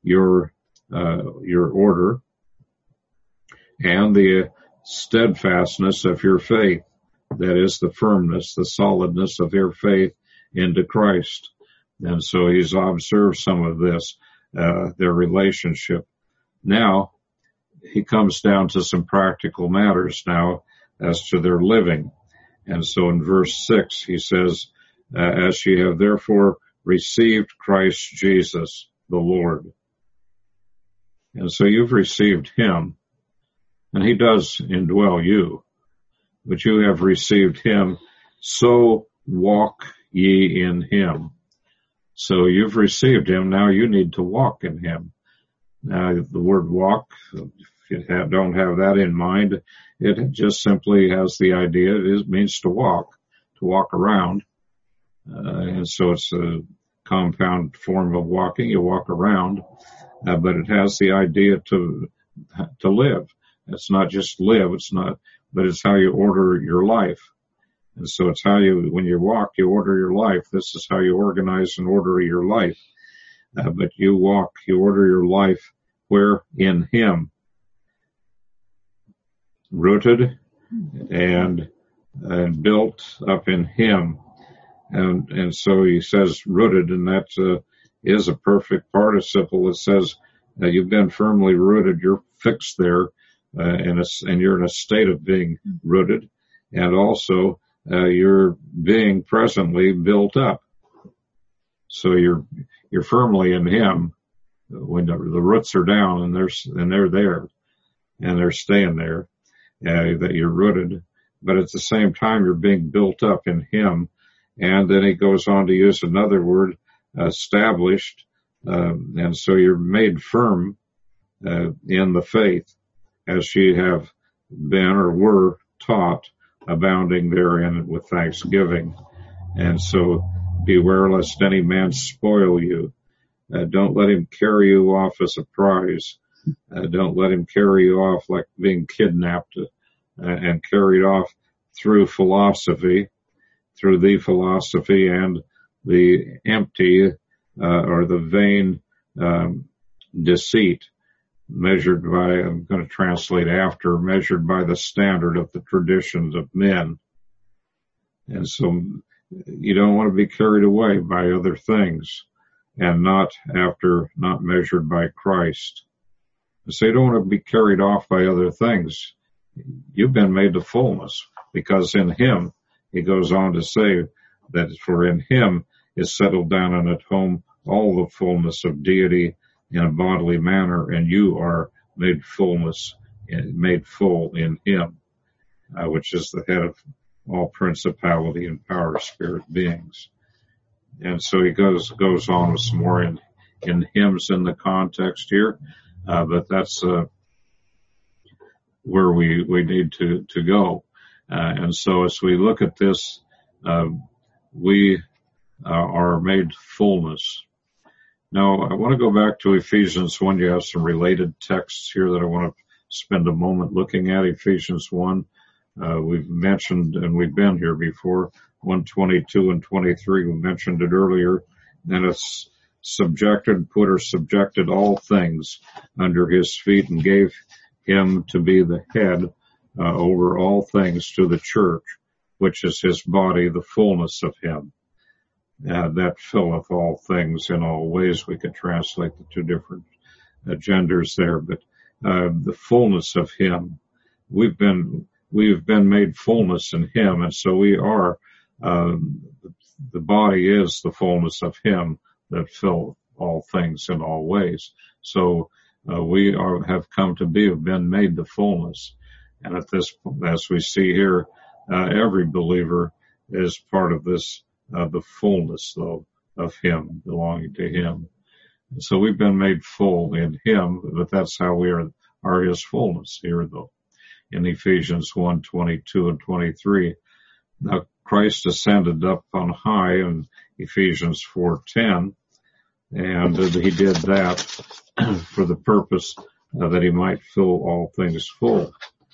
your uh, your order, and the steadfastness of your faith. That is the firmness, the solidness of your faith into Christ. And so he's observed some of this, uh, their relationship. Now, he comes down to some practical matters now as to their living. And so in verse six, he says, uh, as ye have therefore received Christ Jesus, the Lord. And so you've received him, and he does indwell you, but you have received him, so walk ye in him. So you've received him, now you need to walk in him. Now, the word walk, if you have, don't have that in mind, it just simply has the idea, it is, means to walk, to walk around. Uh, and so it's a compound form of walking, you walk around, uh, but it has the idea to, to live. It's not just live, it's not, but it's how you order your life. And so it's how you, when you walk, you order your life. This is how you organize and order your life. Uh, but you walk, you order your life where? In him. Rooted and, and built up in him. And, and so he says rooted, and that uh, is a perfect participle. It says uh, you've been firmly rooted, you're fixed there, uh, and, it's, and you're in a state of being rooted. And also, Uh, you're being presently built up. So you're, you're firmly in him when the, the roots are down and they're, and they're there and they're staying there, uh, that you're rooted. But at the same time, you're being built up in him. And then he goes on to use another word, established. Um, and so you're made firm, uh, in the faith as ye have been or were taught, abounding therein with thanksgiving. And so beware lest any man spoil you. Uh, don't let him carry you off as a prize. Uh, don't let him carry you off like being kidnapped uh, and carried off through philosophy, through the philosophy and the empty uh, or the vain um, deceit measured by, I'm going to translate after, measured by the standard of the traditions of men. And so you don't want to be carried away by other things and not after, not measured by Christ. So you don't want to be carried off by other things. You've been made to fullness because in him, he goes on to say that for in him is settled down and at home all the fullness of deity in a bodily manner, and you are made fullness, made full in him, uh, which is the head of all principality and power, spirit beings. And so he goes goes on with some more in, in hymns in the context here, uh, but that's uh, where we we need to to go. Uh, and so as we look at this, uh, we uh, are made fullness. Now, I want to go back to Ephesians one. You have some related texts here that I want to spend a moment looking at. Ephesians one, uh, we've mentioned, and we've been here before, one twenty-two and twenty-three. We mentioned it earlier. And it's subjected, put or subjected all things under his feet and gave him to be the head uh, over all things to the church, which is his body, the fullness of him. Uh, that filleth all things in all ways. We could translate the two different uh, genders there, but uh, the fullness of him. We've been we've been made fullness in him, and so we are. Um, the body is the fullness of him that filleth all things in all ways. So uh, we are have come to be, have been made the fullness, and at this, as we see here, uh, every believer is part of this. Uh, the fullness, though, of him, belonging to him. And so we've been made full in him, but that's how we are, are his fullness here, though, in Ephesians one, twenty-two and twenty-three. Now, Christ ascended up on high in Ephesians four, ten, and uh, he did that for the purpose uh, that he might fill all things full.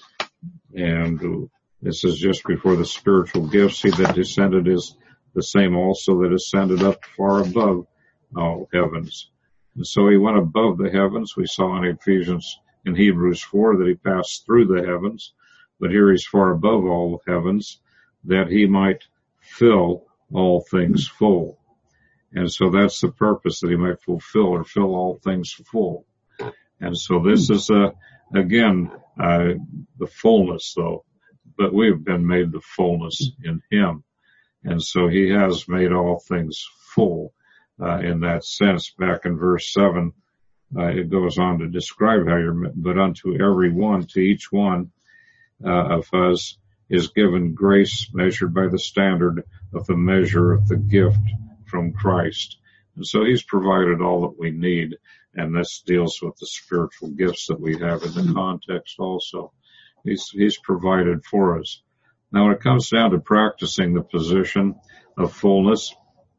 And uh, this is just before the spiritual gifts. He that descended is the same also that ascended up far above all heavens, And so he went above the heavens. We saw in Ephesians, in Hebrews four, that he passed through the heavens. But here he's far above all the heavens, that he might fill all things full. And so that's the purpose, that he might fulfill or fill all things full. And so this is, uh, again, uh, the fullness, though. But we've been made the fullness in him. And so he has made all things full. Uh, in that sense, back in verse seven, uh, it goes on to describe how you're, but unto every one, to each one, uh, of us is given grace measured by the standard of the measure of the gift from Christ. And so he's provided all that we need. And this deals with the spiritual gifts that we have in the context also. He's, he's provided for us. Now, when it comes down to practicing the position of fullness,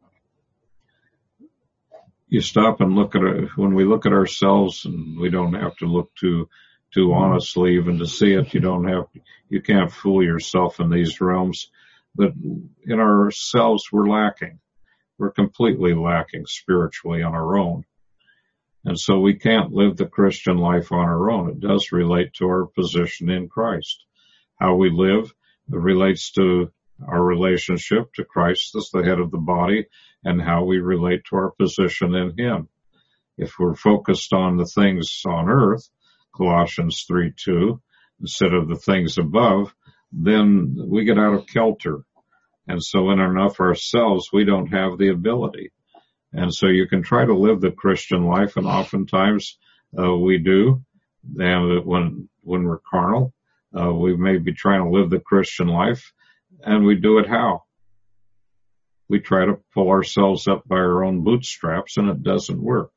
you stop and look at it. When we look at ourselves, and we don't have to look too, too honestly even to see it. You don't have, you can't fool yourself in these realms. But in ourselves, we're lacking. We're completely lacking spiritually on our own. And so we can't live the Christian life on our own. It does relate to our position in Christ. How we live relates to our relationship to Christ as the head of the body, and how we relate to our position in him. If we're focused on the things on earth, Colossians three two, instead of the things above, then we get out of kilter. And so in and of ourselves, we don't have the ability. And so you can try to live the Christian life, and oftentimes uh, we do. And when when we're carnal, uh, we may be trying to live the Christian life, and we do it how? We try to pull ourselves up by our own bootstraps, and it doesn't work.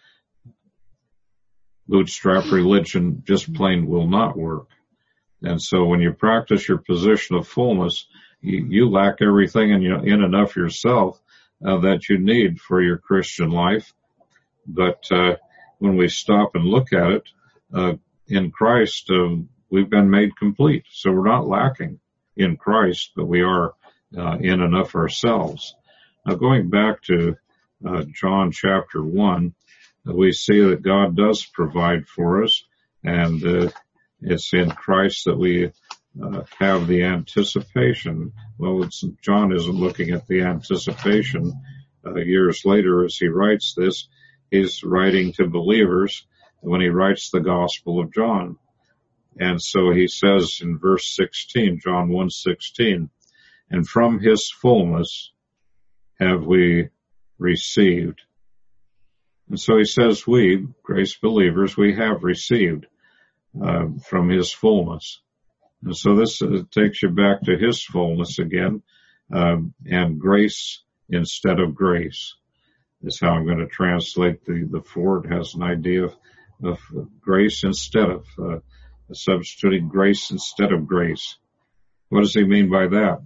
Bootstrap religion just plain will not work. And so when you practice your position of fullness, you, you lack everything in, you know, in and of yourself uh, that you need for your Christian life. But uh, when we stop and look at it, uh, in Christ, uh, we've been made complete. So we're not lacking in Christ, but we are uh, in and of ourselves. Now, going back to uh, John chapter one, uh, we see that God does provide for us, and uh, it's in Christ that we uh, have the anticipation. Well, it's, John isn't looking at the anticipation. Uh, years later, as he writes this, he's writing to believers when he writes the Gospel of John. And so he says in verse sixteen, John one sixteen, and from his fullness have we received. And so he says we, grace believers, we have received uh, from his fullness. And so this uh, takes you back to his fullness again, um, and grace instead of grace is how I'm going to translate the, the four. It has an idea of, of grace instead of, uh, substituting grace instead of grace. What does he mean by that?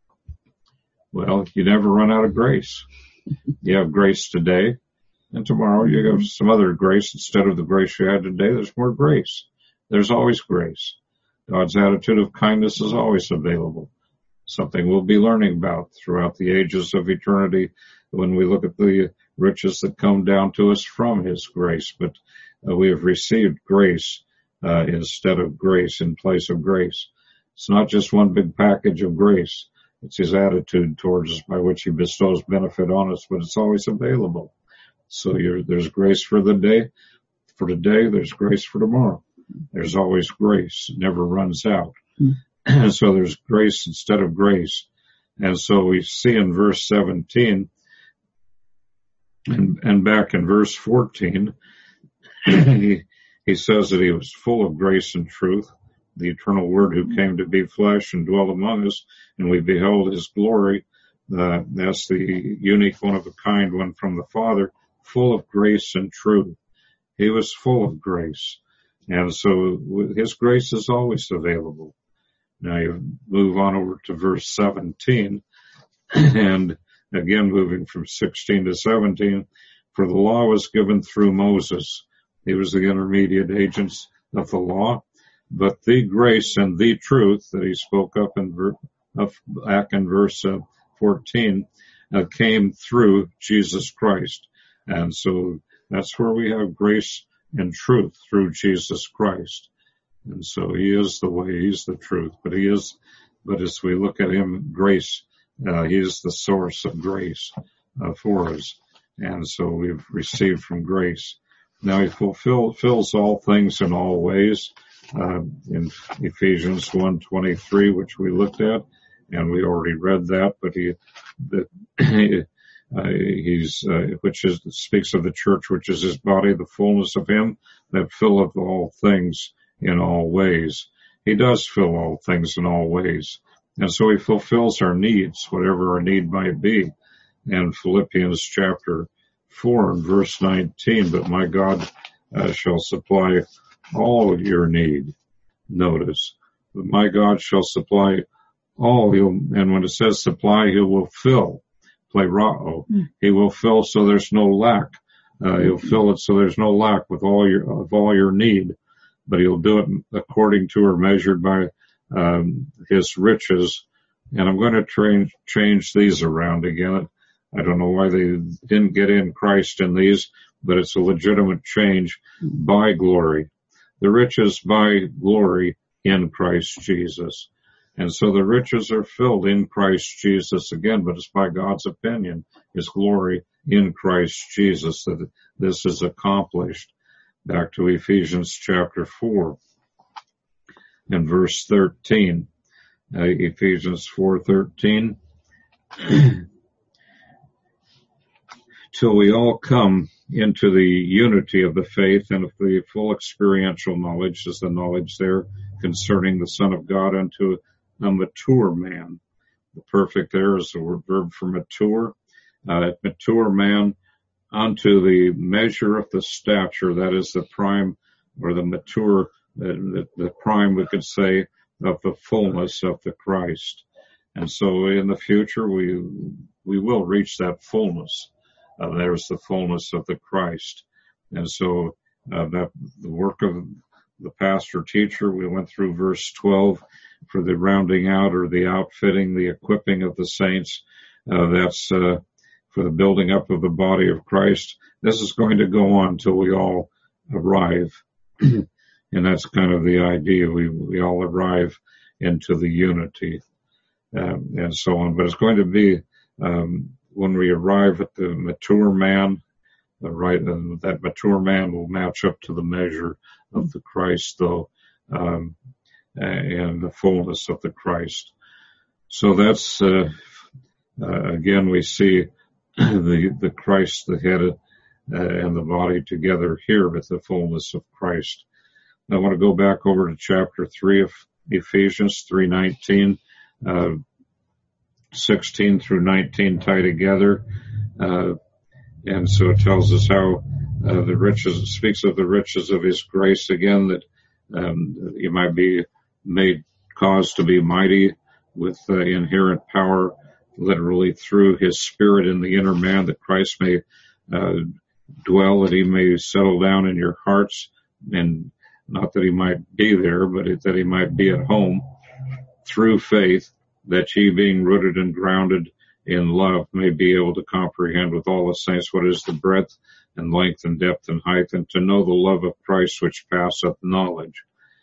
Well, you never run out of grace. You have grace today, and tomorrow you have some other grace instead of the grace you had today. There's more grace. There's always grace. God's attitude of kindness is always available. Something we'll be learning about throughout the ages of eternity when we look at the riches that come down to us from his grace. But uh, we have received grace uh, instead of grace, in place of grace. It's not just one big package of grace. It's his attitude towards us by which he bestows benefit on us, but it's always available. So you're, there's grace for the day, for today. There's grace for tomorrow. There's always grace. It never runs out. Mm. So there's grace instead of grace. And so we see in verse seventeen and, and back in verse fourteen, he, he says that he was full of grace and truth, the eternal Word who came to be flesh and dwell among us, and we beheld his glory. Uh, that's the unique one of a kind one from the Father, full of grace and truth. He was full of grace. And so his grace is always available. Now you move on over to verse seventeen, and again moving from sixteen to seventeen, for the law was given through Moses. He was the intermediate agent of the law, but the grace and the truth that he spoke up in ver- up back in verse uh, fourteen uh, came through Jesus Christ. And so That's where we have grace and truth through Jesus Christ. And so he is the way, he's the truth, but he is, but as we look at him, grace, uh, he is the source of grace, uh, for us. And so we've received from grace. Now he fulfill, fills all things in all ways, uh, in Ephesians one twenty-three, which we looked at, and we already read that, but he, the, uh, he's, uh, which is, speaks of the church, which is his body, the fullness of him that filleth all things in all ways. He does fill all things in all ways. And so he fulfills our needs, whatever our need might be. And Philippians chapter four and verse nineteen, but my God uh, shall supply all your need. Notice, but my God shall supply all. He'll, and when it says supply, he will fill. Plerao. Mm. He will fill so there's no lack. Uh, he'll fill it so there's no lack with all your, of all your need. But he'll do it according to or measured by um, his riches. And I'm going to train, change these around again. I don't know why they didn't get in Christ in these, but it's a legitimate change. By glory. The riches by glory in Christ Jesus. And so the riches are filled in Christ Jesus again, but it's by God's opinion, his glory in Christ Jesus that this is accomplished. Back to Ephesians chapter four and verse thirteen. Uh, Ephesians four thirteen. Till we all come into the unity of the faith and of the full experiential knowledge, is the knowledge there concerning the Son of God, unto a mature man. The perfect there is the verb for mature. Uh, mature man, unto the measure of the stature, that is the prime, or the mature, the, the prime, we could say, of the fullness of the Christ. And so in the future, we, we will reach that fullness. Uh, there's the fullness of the Christ. And so, uh, that the work of the pastor teacher, we went through verse twelve for the rounding out or the outfitting, the equipping of the saints. Uh, that's, uh, for the building up of the body of Christ. This is going to go on till we all arrive. And that's kind of the idea. We, we all arrive into the unity, um, and so on. But it's going to be, um, when we arrive at the mature man, uh, right, and that mature man will match up to the measure of the Christ, though, um, and the fullness of the Christ. So that's, uh, uh again, we see the, the Christ, the head, uh, and the body together here with the fullness of Christ. I want to go back over to chapter three of Ephesians, three nineteen, uh, sixteen through nineteen tie together. Uh, and so it tells us how, uh, the riches, it speaks of the riches of his grace again, that, um, you might be made, caused to be mighty with uh, inherent power, literally through his spirit in the inner man, that Christ may, uh, dwell, that he may settle down in your hearts, and not that he might be there, but that he might be at home through faith, that ye being rooted and grounded in love may be able to comprehend with all the saints what is the breadth and length and depth and height, and to know the love of Christ which passeth knowledge,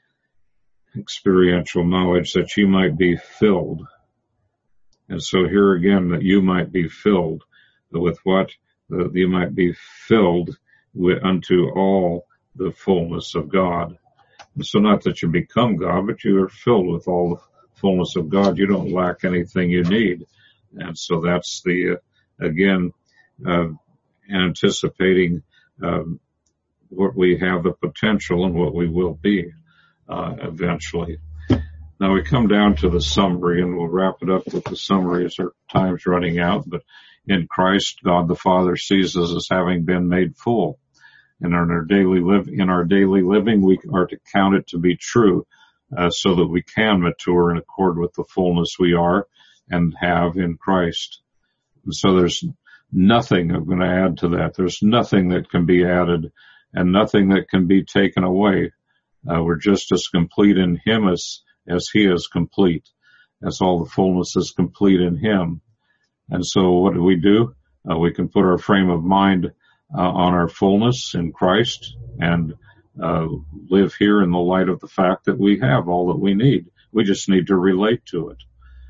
experiential knowledge, that ye might be filled. And so here again, that you might be filled with what? That you might be filled with, unto all the fullness of God. And so not that you become God, but you are filled with all the fullness of God. You don't lack anything you need. And so that's the, uh, again, uh, anticipating, um, what we have the potential and what we will be, uh, eventually. Now we come down to the summary, and we'll wrap it up with the summary as our time's running out. But in Christ, God the Father sees us as having been made full. And in our daily live, in our daily living, we are to count it to be true, uh, so that we can mature in accord with the fullness we are and have in Christ. And so there's nothing I'm going to add to that. There's nothing that can be added and nothing that can be taken away. Uh, we're just as complete in him as, as he is complete, as all the fullness is complete in him. And so what do we do? Uh, we can put our frame of mind uh, on our fullness in Christ and uh, live here in the light of the fact that we have all that we need. We just need to relate to it.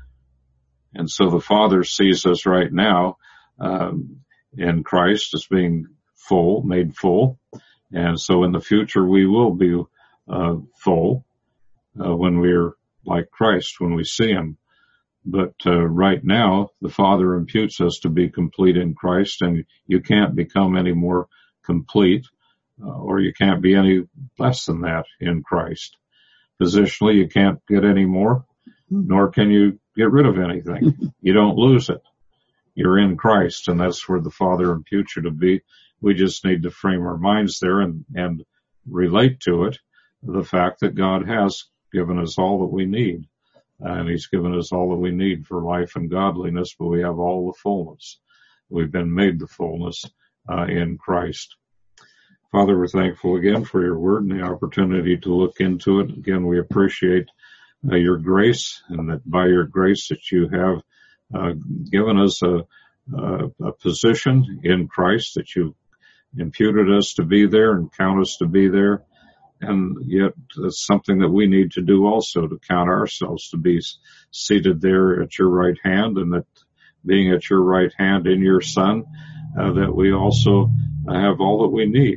And so the Father sees us right now um, in Christ as being full, made full. And so in the future we will be uh, full uh, when we're like Christ, when we see Him. But uh, right now, the Father imputes us to be complete in Christ, and you can't become any more complete, uh, or you can't be any less than that in Christ. Positionally, you can't get any more, nor can you get rid of anything. You don't lose it. You're in Christ, and that's where the Father imputes you to be. We just need to frame our minds there and, and relate to it, the fact that God has given us all that we need. And He's given us all that we need for life and godliness, but we have all the fullness. We've been made the fullness uh, in Christ. Father, we're thankful again for your word and the opportunity to look into it. Again, we appreciate uh, your grace, and that by your grace that you have uh, given us a, a, a position in Christ, that you imputed us to be there and count us to be there. And yet it's something that we need to do also, to count ourselves to be seated there at your right hand, and that being at your right hand in your Son, uh, that we also have all that we need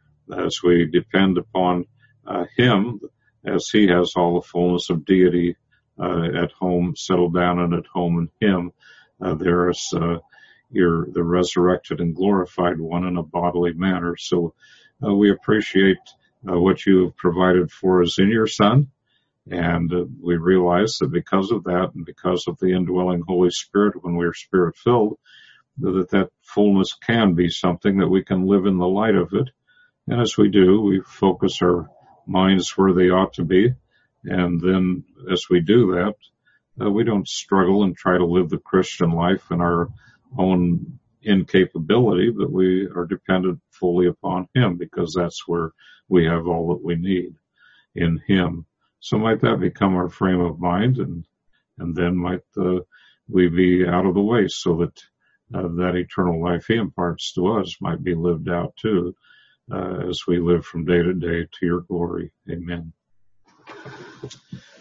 as we depend upon uh, Him, as He has all the fullness of deity uh, at home, settled down and at home in Him. Uh, there is uh, your, the resurrected and glorified one in a bodily manner. So uh, we appreciate Uh, what you have provided for us in your Son, and uh, we realize that because of that, and because of the indwelling Holy Spirit, when we are Spirit-filled, that that fullness can be something that we can live in the light of it. And as we do, we focus our minds where they ought to be, and then as we do that, uh, we don't struggle and try to live the Christian life in our own incapability, but we are dependent fully upon Him, because that's where we have all that we need in Him. So might that become our frame of mind, and and then might uh, we be out of the way, so that uh, that eternal life He imparts to us might be lived out too, uh, as we live from day to day to your glory. Amen.